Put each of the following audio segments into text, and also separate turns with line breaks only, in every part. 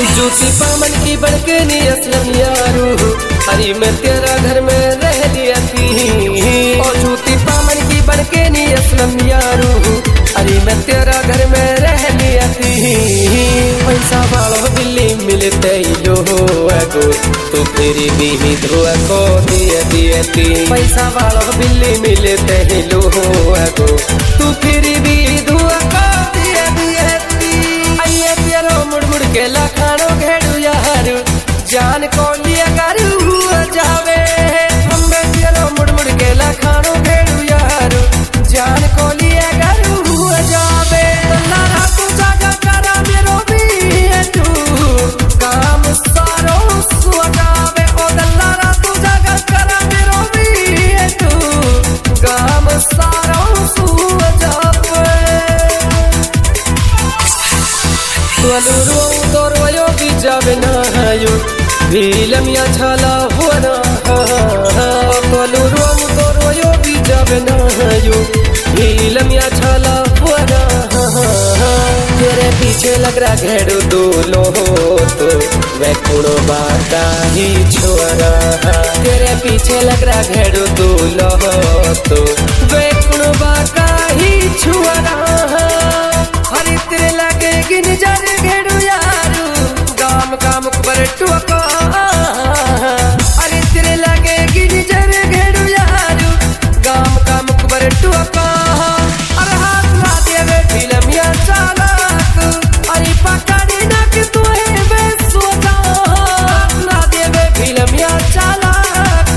जूती पामन की बड़के नी असलम यारू, अरे मैं तेरा घर में रह लिया थी। और जूती पामन की बड़के नी असलम यारू, अरे मैं तेरा घर में रह लिया थी। पैसा वालों बिल्ली मिलते लो अगो, तो फिर भी धुआ को दिए दिए थी। पैसा वालों बिल्ली मिलते लो अगो, तू फिर भी धुआ को दिए दिए थी। आइए तेरो मुड़ मुड़ के लखानो घेड़ू यारू, जान को लिया करू जावे। हम तेरो मुड़ मुड़ के लखानो घेड़ू यारू, जान को लिया करू जावे। तल्ला तू जागा करा मेरो भी तू, काम सारो सुजावे। ओ तल्ला तू जागा करा मेरो भी तू, काम सारो सुजावे। तोलू तोरवयो भी जावे ना यो, भीलमिया छाला हुआ ना। तोलू तोरवयो भी जावे ना यो, भीलमिया छाला हुआ ना। तेरे पीछे लग रहा घेड़ू दूलो तो मैं कुड़ो बाता ही छोरा। तेरे पीछे लग रहा घेड़ू दूलो तो मैं कुड़ो बाता ही छोरा। हरी तेरे लगे गिन जाने घेड़ू यारू, गाम गाम पर टुका। अरे तेरे लगे गिन जाने घेड़ू यारू, गाम गाम पर टुका। अरे हाथ ला देवे फिल्मिया चालाक, अरे पकड़ी ना कि तू है बेसुदा। ला देवे फिल्मिया चालाक।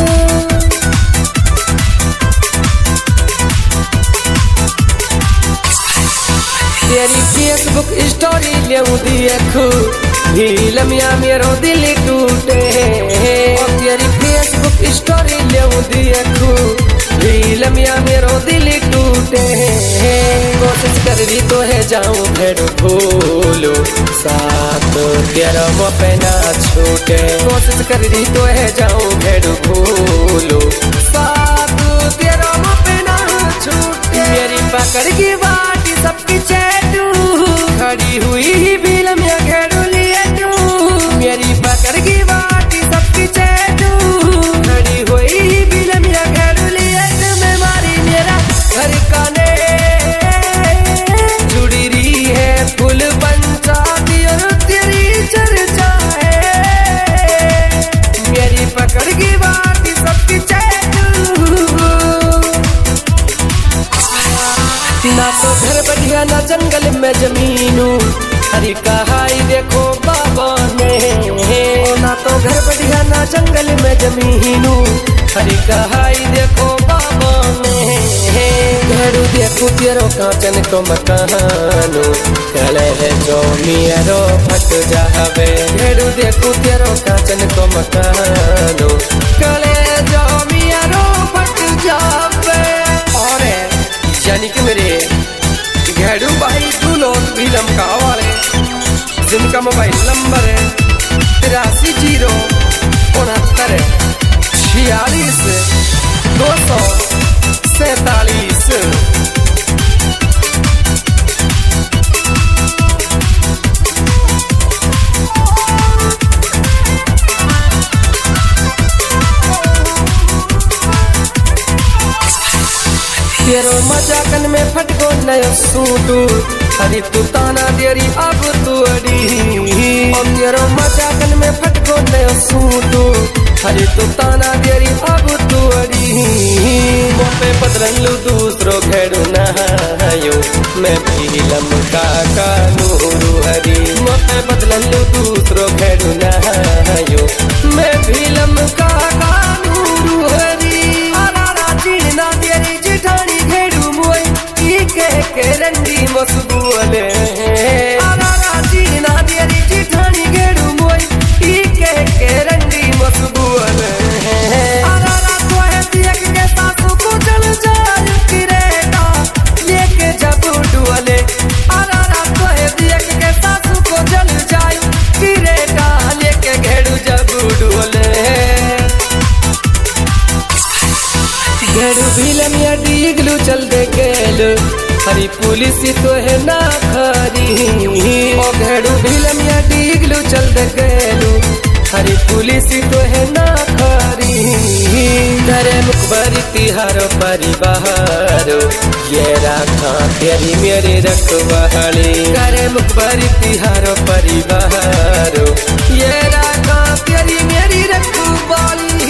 तेरी फेसबुक स्टोरी ले देखू, भीलमिया मेरो दिल टूटे। और तेरी फेसबुक स्टोरी ले देखू, भीलमिया मेरो दिल टूटे। कोशिश कर रही तो है जाऊं भेड़ भूलो, साथ तेरा पे ना छूटे। कोशिश कर रही तो है जाऊं भेड़ भूलो, साथ तेरा पे ना छूटे। मेरी पकड़ की बाटी सबकी चैटू, खड़ी हुई भीलमिया घेड़ू लिए तू। मेरी पकड़ की बाटी सबकी चैटू, खड़ी हुई भीलमिया घेड़ू लिए तू। मैं मारी मेरा घर काने जुड़ी रही है फुल पंचायती और तेरी चर्चा है। मेरी पकड़ की बाटी सबकी चैटू, ना तो घर बढ़िया ना जंगल में जमीनू, हरी कहाई देखो बाबा ने। ना तो घर बढ़िया ना जंगल में जमीनू, हरी कहाई देखो बाबा ने। घेड़ू देखू तेरो कांचन को मकानो, कले है जो मेरो फट जावे। घेड़ू देखू तेरो कांचन को मकानो, कले जो मेरो फट जावे। और यानी कि मेरे घेड़ू भाई दूल्हो भीलम का वाले, जिनका मोबाइल नंबर है 83 069 46 247। तेरो मजाकन में फटको नयो सूटू, हरी तू ताना देरी अब तू अड़ी। और तेरो मजाकन में फटको नयो सूटू, हरी तू ताना देरी अब तू अड़ी। मोपे बदलू दूसरो घेड़ू नहायो, मैं भीलम का कानूरू हरी। मोपे बदलू दूसरो घेड़ू नहायो, मैं भीलम का कानूरू हरी। ना तेरी जिठानी घेड़ू मुई के रंडी मसबूले। ना तेरी जिठानी घेड़ू मुई के रंडी मसबूले। तो है देख के सासू को चल जाए किरेटा लेके जब डुअले। तो है देख के सासू को चल जाए किरेटा लेके घेड़ू जब डुअले। घेड़ू भीलमिया डीगलू चल दे गेल, हरी अरे पुलिस तो है ना खरी ओ घेड़ू भिलम या डीगलू चल दे गेलू अरे पुलिस तो है ना खरी करे मुखबरी तिहारो परिवारो ये राखा तेरी मेरी रखवाली करे मुखबरी तिहारो परिवारो ये राखा तेरी मेरी रखवाली।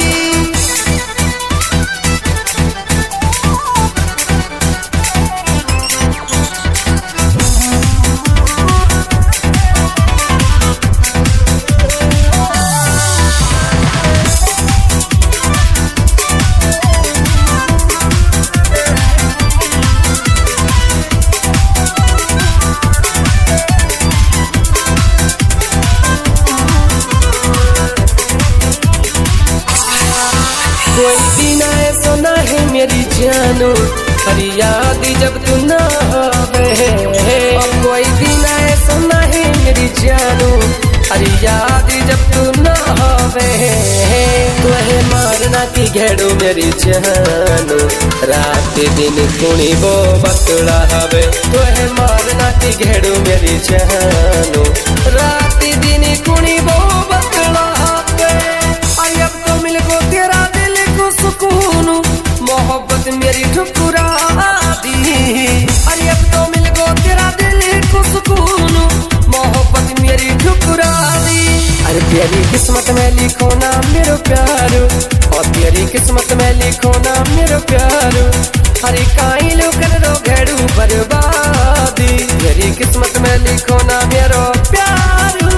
कोई दिन ऐसा ना है मेरी जानू अरे याद जब तू ना आवे कोई दिन ऐसा ना है मेरी जानू अरे याद जब तू ना आवे तुहे मारना की घेड़ू मेरी जानू रात दिन कुणी वो बतला हवे तुहे मारना की घेड़ू मेरी जानू रात दिन कुणी वो बतला हवे अब तो मिल को तेरा सुकून मोहब्बत मेरी ठुकरा दी अरे अब तो मिल गो तेरा दिल को सुकून मोहब्बत मेरी ठुकरा दी अरे तेरी किस्मत में लिखो ना मेरे प्यारो और तेरी किस्मत में लिखो ना मेरे प्यारो अरे काई लोकन रो घेड़ू बर्बादी तेरी किस्मत में लिखो ना मेरो प्यारो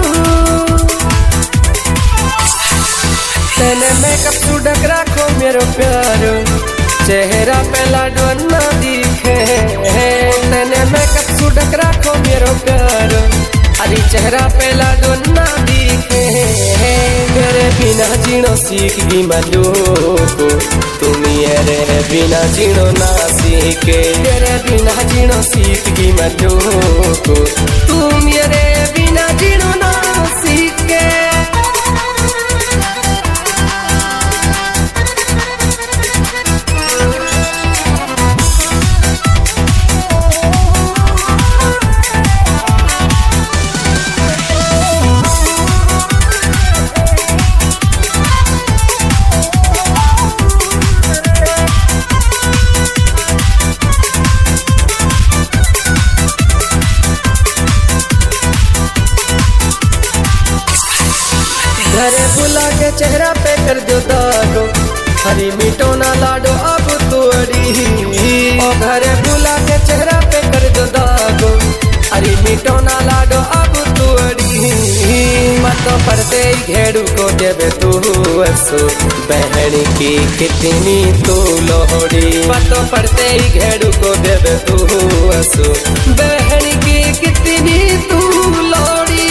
तेने मेकअप तू ढक रखो मेरो प्यारो चेहरा पे लाडो ना दिखे तेने मेकअप तू ढक रखो मेरो प्यारो अरे चेहरा पे लाडो ना दिखे तेरे बिना जीनो सीख गई मलू को तुम ये बिना जीनो ना सीखे तेरे बिना जीनो सीख गई मलू को तुम ये बिना जीनो ना सीखे। घरे बुला के चेहरा पे कर दो दागो हरी मीठो ना लाडो अब तोड़ी ओ घरे बुला के चेहरा पे कर दो दागो हरी मीठो ना लाडो अब तोड़ी मतो पड़ते ही घेड़ू को देवे तू असो बहन की कितनी तू लोहड़ी मतो पड़ते ही घेड़ू को देवे तू असो बहन की कितनी तू लोहड़ी।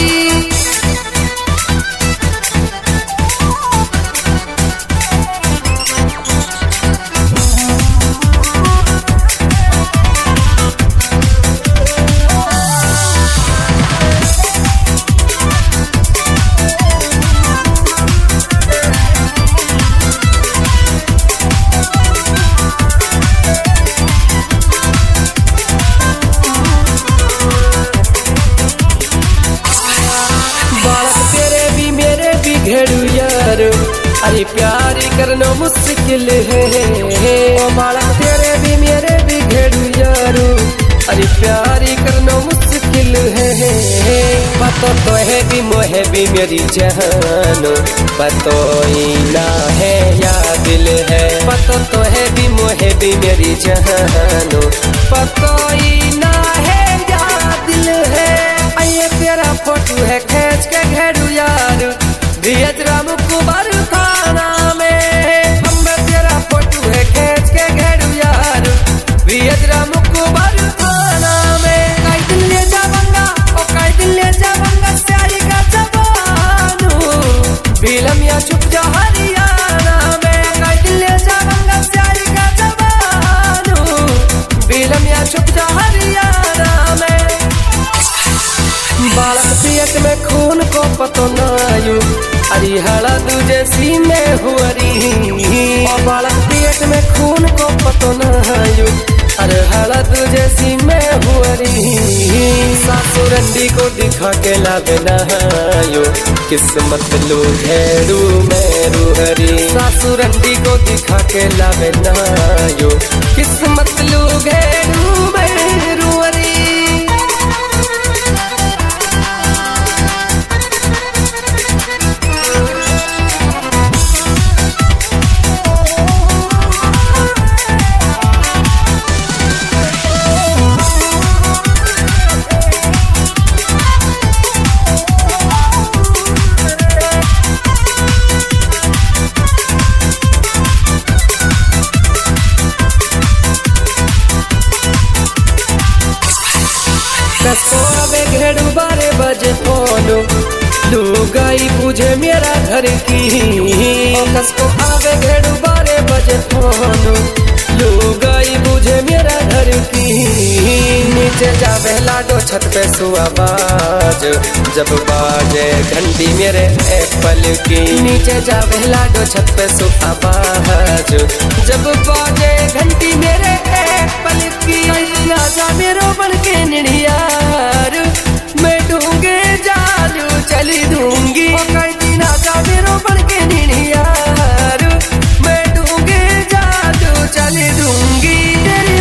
घेड़ू यारो अरे प्यार करना मुश्किल है ओ बालक तेरे भी मेरे भी घेड़ू यारो अरे प्यार करना मुश्किल है पतो तो है भी मोहे भी मेरी जानो पतो ही ना है या दिल है पतो तो है भी मोहे भी मेरी जानो पतो ही ना है या दिल है ये तेरा फोटो है खींच के घेड़ू यारो राम कुमार थाना में हम तेरा फोटो है खींच के घेड़ू यार राम कुमार थाना में कई दिन ले जाऊंगा और कई दिन ले जाऊंगा स्याही का जवानू बिलम या छुप जा हरियाणा में कई दिन ले जाऊंगा स्याही का जवानू बिलम या छुप जा हरियाणा में बालक पियत में खून को पतो नायु अरे हला तुझे सी में हुअरी और बालक पेट में खून को पतो नायु अरे हलद जैसी मैं हुअरी सासुरंडी को दिखा के लावे नहायो किस्मत लो घेड़ू मैं रूहरी सासुरंडी को दिखा के लावे नहायो किस्मत लो घेड़ू मैं रूहरी कसको आवे घेड़ू 12 बजे फोन लुगाई पूछे मेरा घर की कसको आवे घेड़ू 12 बजे फोन लुगाई पूछे मेरा घर की नीचे जावे लाडो छत पे सुआवाज जब बाजे घंटी मेरे एप्पल की नीचे जावे लाडो छत पे सुआवाज जब बाजे घंटी मेरे एप्पल की राजा मेरो बन के निड़ियार मैं ढूंगे जालू चली दूंगी कई दिन आजा मेरो बन के निड़ियार मैं ढूंगे जालू चली दूंगी तेरी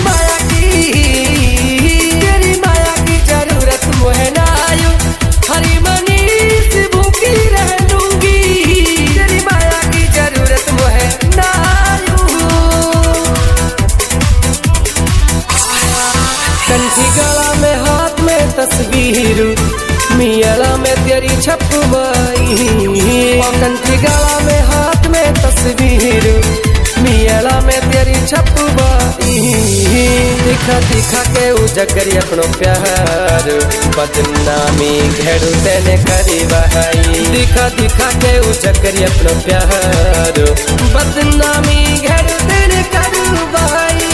माया की जरूरत मुझे ना आयु हरी मनी से भूखी रह लूंगी तेरी माया की जरूरत मुझे ना आयु कंठी गला में हाथ में तस्वीर मियाला में तेरी छपवाई कंठी गला में हाथ में तस्वीर मियाला में तेरी छपवाई दिखा दिखा के उजगरी अपनो प्यार बदनामी घेड़ू तेने करी बहाई दिखा दिखा के उजगरी अपनो प्यार बदनामी घेड़ू तेने करी बहाई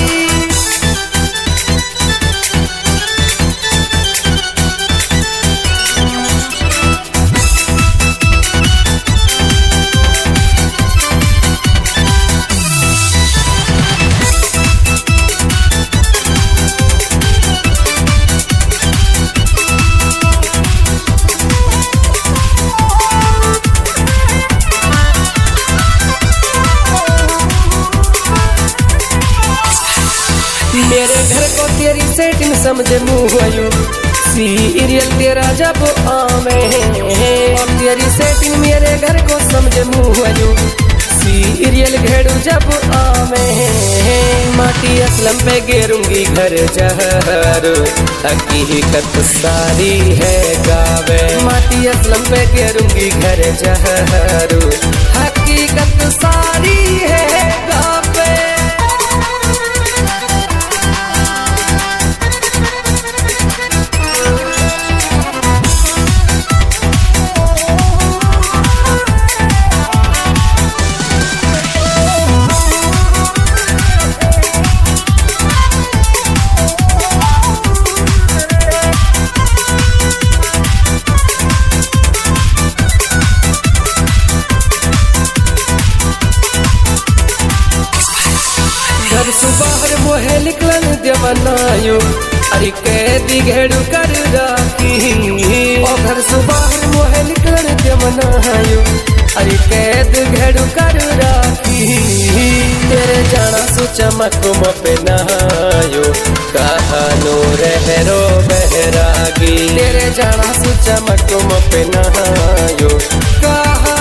मेरे घर को तेरी सेटिंग समझे मुँह सीरियल तेरा जब आवे और तेरी सेटिंग मेरे घर को समझे मुँह सीरियल घेड़ू जब आवे माटी असलम पे गेरूंगी घर जहर हकीकत सारी है गावे माटी असलम पे गेरूंगी घर जहर हकीकत सारी है गावे घर सुबाहर मोहे निकलन देवनायो अरे कैदी घेड़ू कर राखी और घर सुबाहर मोहे निकलन देवनायो अरे कैद घेड़ू कर राखी तेरे जाना सो चमक पे नहायो कहानो रहरो बहरागी तेरे जाना सो चमक पे नहायो कहा